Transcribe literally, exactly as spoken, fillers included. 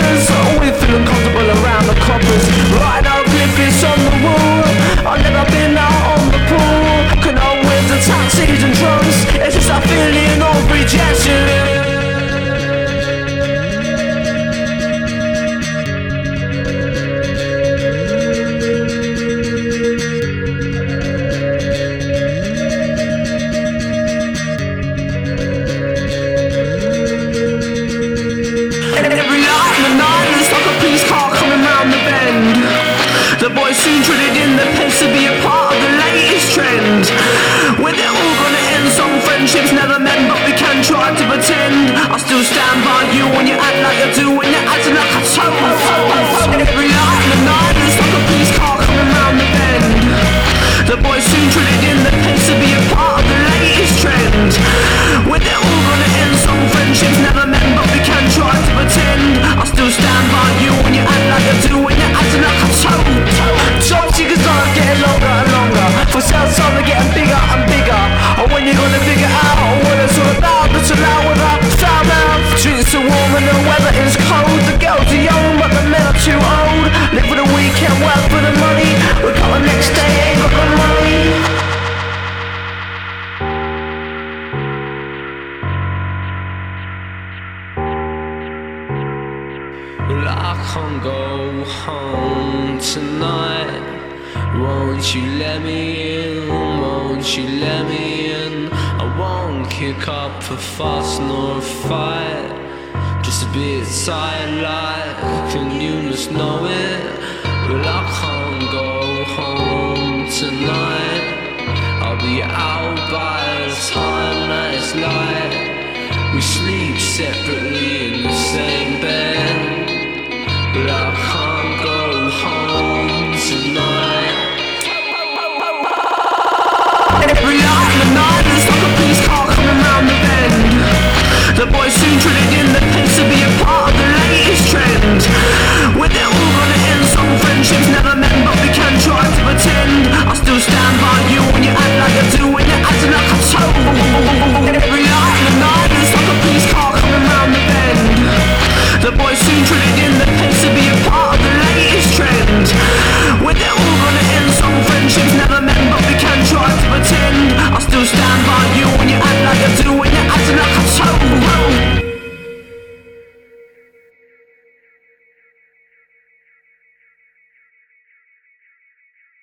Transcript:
suckers. Always feeling comfortable around the coppers. Writing out glyphs on the wall. I've never been out on the pool. Can I wear the taxis and drums? It's just a feeling of rejection. The boys soon traded in the pace to be a part of the latest trend. When they're all gonna end, some friendships never meant, but we can try to pretend. I still stand by you when you act like you do, when you're acting like a total fool. Every night in the night, it's like a police car coming round the bend. The boys soon traded in the pace to be a part of the latest trend. When they're all gonna end, some friendships never meant, but we can try to pretend. I still stand by you when you act like you do, when you're acting like a total. Job seekers are getting longer and longer. For sales time they're getting bigger and bigger. And when you're gonna figure out what it's all about, it's allowed with a foul mouth. Streets are warm and the weather is cold. The girls are young but the men are too old. Live for the weekend, work for the money. Wake up the next day, ain't got the money. Well, I can't go home tonight. Won't you let me in? Won't you let me in? I won't kick up a fuss nor a fight. Just a bit tired like, and you must know it. Well, I can't go home tonight. I'll be out by the time that it's light. We sleep separately in the same bed.